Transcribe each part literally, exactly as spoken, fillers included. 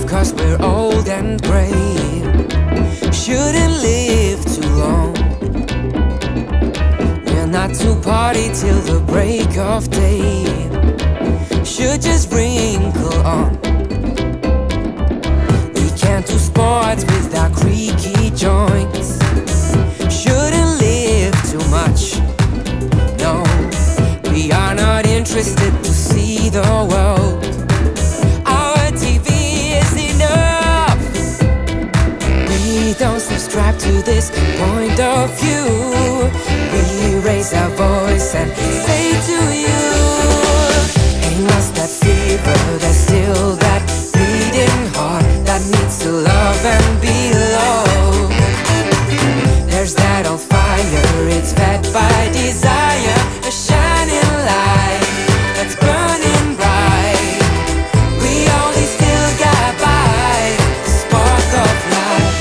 'cause we're old and gray. Shouldn't live too long. We're not to party till the break of day. Should just wrinkle on. We can't do sports with our creaky joints. Shouldn't live too much. No, we are not interested to see the world. Our T V is enough. We don't subscribe to this point of view. We raise our voice and say to you, ain't lost that fever, there's still that beating heart that needs to love and be loved. There's that old fire, it's fed by desire, a shining light that's burning bright. We only still got by the spark of life.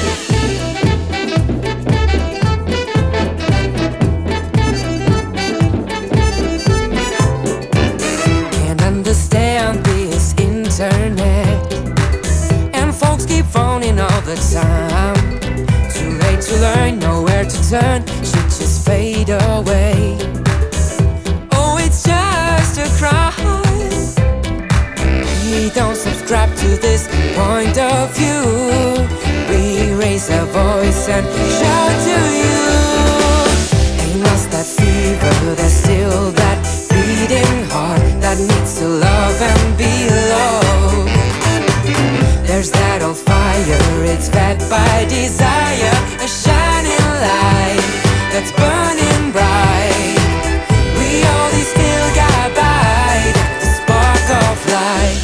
Can't understand this internet, and folks keep phoning all the time. Too late to learn, nowhere to turn, should just fade away. Oh, it's just a crime. We don't subscribe to this point of view. We raise our voice and shout to you. Ain't lost that fever, there's still that beating heart that needs to love and be loved. There's that old fire, it's fed by desire, a shining light that's burning bright. We only still got by the spark of life.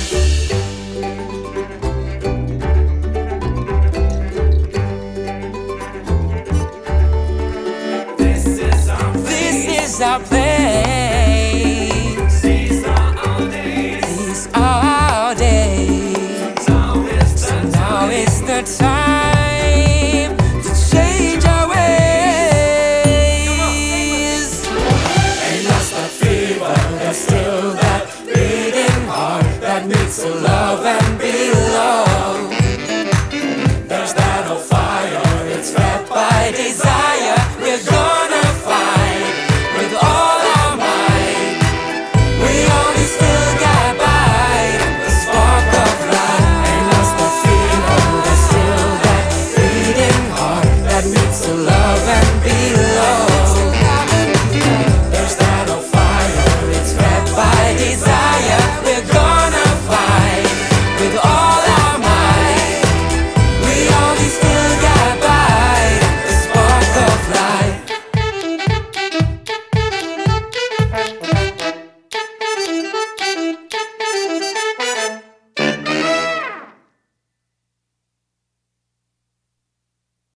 This is our place. This is our place.